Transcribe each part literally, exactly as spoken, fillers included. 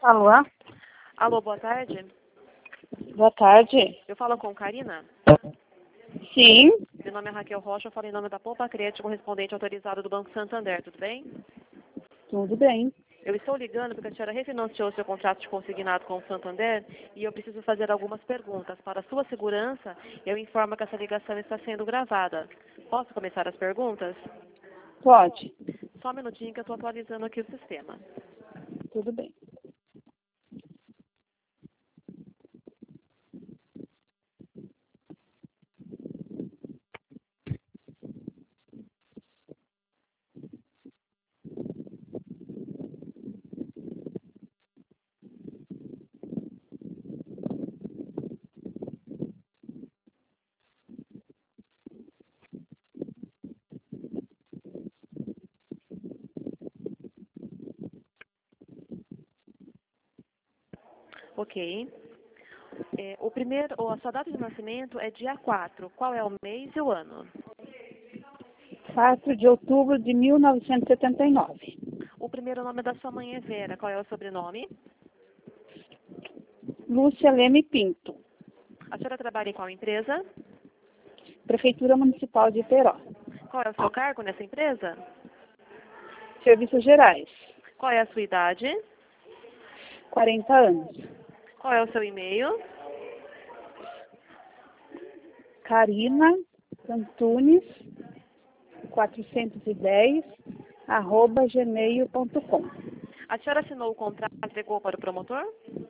Alô? Alô, boa tarde. Boa tarde. Eu falo com Karina. Sim. Meu nome é Raquel Rocha, eu falo em nome da Poupa Crédito, correspondente autorizado do Banco Santander, tudo bem? Tudo bem. Eu estou ligando porque a senhora refinanciou seu contrato de consignado com o Santander e eu preciso fazer algumas perguntas. Para sua segurança, eu informo que essa ligação está sendo gravada. Posso começar as perguntas? Pode. Só um minutinho que eu estou atualizando aqui o sistema. Tudo bem. Ok. É, o primeiro, ou a sua data de nascimento é dia quatro. Qual é o mês e o ano? quatro de outubro de mil novecentos e setenta e nove. O primeiro nome da sua mãe é Vera. Qual é o sobrenome? Lúcia Leme Pinto. A senhora trabalha em qual empresa? Prefeitura Municipal de Iteró. Qual é o seu cargo nessa empresa? Serviços Gerais. Qual é a sua idade? quarenta anos. Qual é o seu e-mail? Karina Antunes quatrocentos e dez arroba gmail ponto com. A senhora assinou o contrato e entregou para o promotor?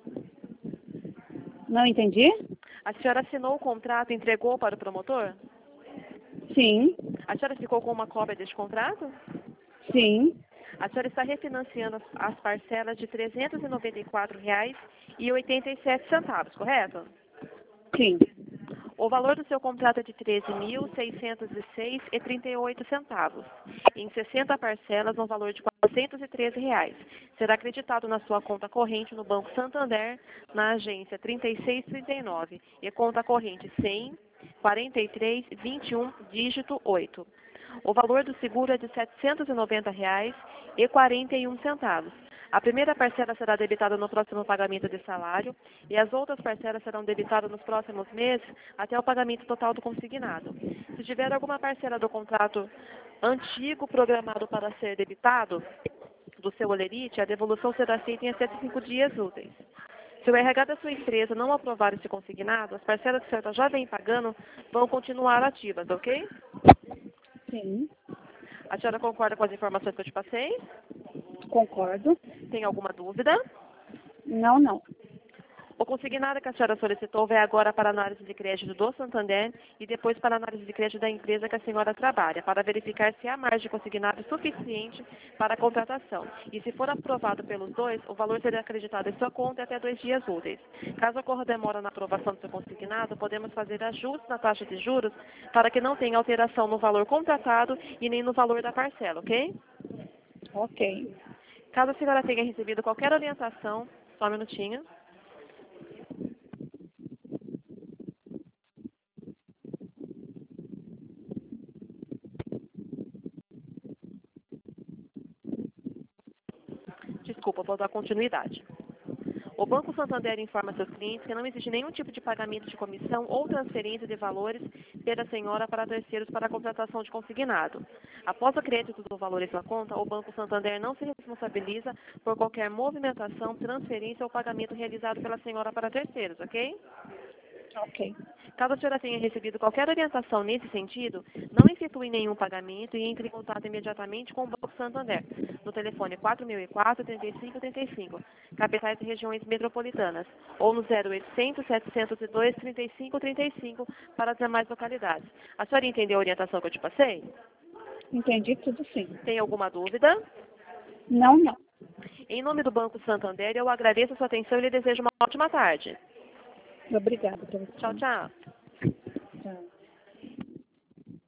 Não entendi? A senhora assinou o contrato e entregou para o promotor? Sim. A senhora ficou com uma cópia deste contrato? Sim. A senhora está refinanciando as parcelas de trezentos e noventa e quatro reais e oitenta e sete centavos, correto? Sim. O valor do seu contrato é de treze mil seiscentos e seis reais e trinta e oito centavos. Em sessenta parcelas, no valor de quatrocentos e treze reais. Será acreditado na sua conta corrente no Banco Santander, na agência trinta e seis trinta e nove e conta corrente cem, quarenta e três, vinte e um, dígito oito. O valor do seguro é de setecentos e noventa reais e quarenta e um centavos. A primeira parcela será debitada no próximo pagamento de salário e as outras parcelas serão debitadas nos próximos meses até o pagamento total do consignado. Se tiver alguma parcela do contrato antigo programado para ser debitado do seu olerite, a devolução será feita em até cinco dias úteis. Se o R H da sua empresa não aprovar esse consignado, as parcelas que a senhora já vem pagando vão continuar ativas, ok? Sim. A senhora concorda com as informações que eu te passei? Concordo. Tem alguma dúvida? Não, não. O consignado que a senhora solicitou vai agora para a análise de crédito do Santander e depois para a análise de crédito da empresa que a senhora trabalha, para verificar se há margem de consignado suficiente para a contratação. E se for aprovado pelos dois, o valor será acreditado em sua conta até dois dias úteis. Caso ocorra demora na aprovação do seu consignado, podemos fazer ajustes na taxa de juros para que não tenha alteração no valor contratado e nem no valor da parcela, ok? Ok. Caso a senhora tenha recebido qualquer orientação, só um minutinho. Desculpa, vou dar continuidade. O Banco Santander informa seus clientes que não existe nenhum tipo de pagamento de comissão ou transferência de valores pela senhora para terceiros para a contratação de consignado. Após o crédito dos valores na conta, o Banco Santander não se responsabiliza por qualquer movimentação, transferência ou pagamento realizado pela senhora para terceiros, ok? Ok. Caso a senhora tenha recebido qualquer orientação nesse sentido, não efetue nenhum pagamento e entre em contato imediatamente com o Banco Santander, no telefone quatro mil e quatro, trinta e cinco trinta e cinco, capitais e regiões metropolitanas, ou no zero oitocentos, setecentos e dois, trinta e cinco trinta e cinco para as demais localidades. A senhora entendeu a orientação que eu te passei? Entendi tudo sim. Tem alguma dúvida? Não, não. Em nome do Banco Santander, eu agradeço a sua atenção e lhe desejo uma ótima tarde. Obrigada pela Tchau, tchau. Tchau.